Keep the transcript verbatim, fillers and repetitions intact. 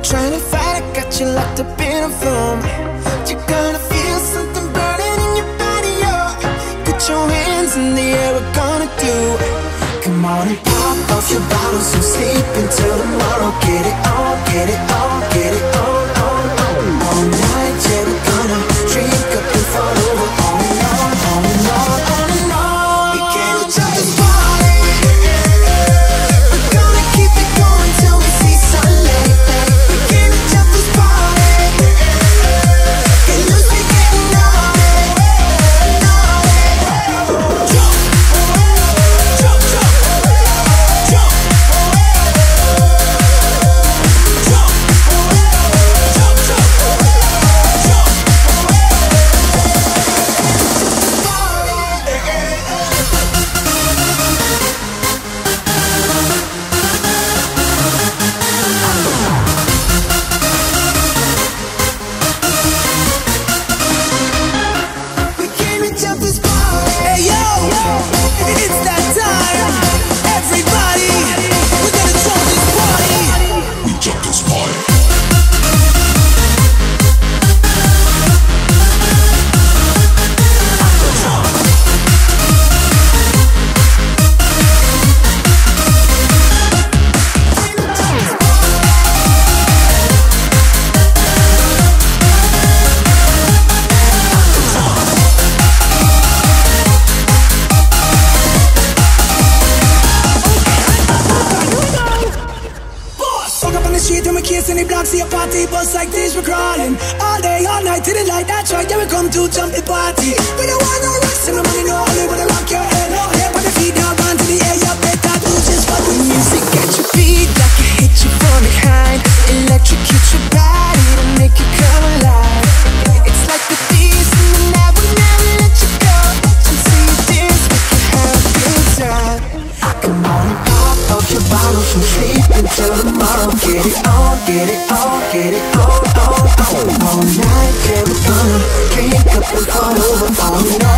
trying to fight, I got you locked up in a room. You're gonna feel something burning in your body, oh. Put your hands in the air, we're gonna do. Come on and pop off your bottles and sleep until tomorrow. Get it on, get it on, get it on, on, on. All night, yeah, we're gonna drink up and fall over. On and on, on and on, on and on. We can't jump this party. We're gonna keep it going till we see sunlight. We can't jump this party. Get loose, we getting naughty, naughty. Jump, jump, jump, jump, jump, jump, jump, jump, we can't jump this party. Hey yo, it's that time. Everybody, we're gonna jump this party. We jump this party. Walk up on the street and we kiss in the block, see a party bus like this, we're crawling all day, all night, till the light, that's right, yeah, we come to jump the party. We don't want no rest and no money, no only wanna rock your head, no hair, put the feet down, run to the air, you better do just what The we music got your beat like it hit you from behind. Electrocute your body to make you come alive. It's like the thieves in the night, we'll never let you go until you dance, we can have a good time. Come on and pop off your bottles and sleep until tomorrow. Get it on, get it on, get it on, on, on. All night, yeah, we're gonna drink up and fall over. On and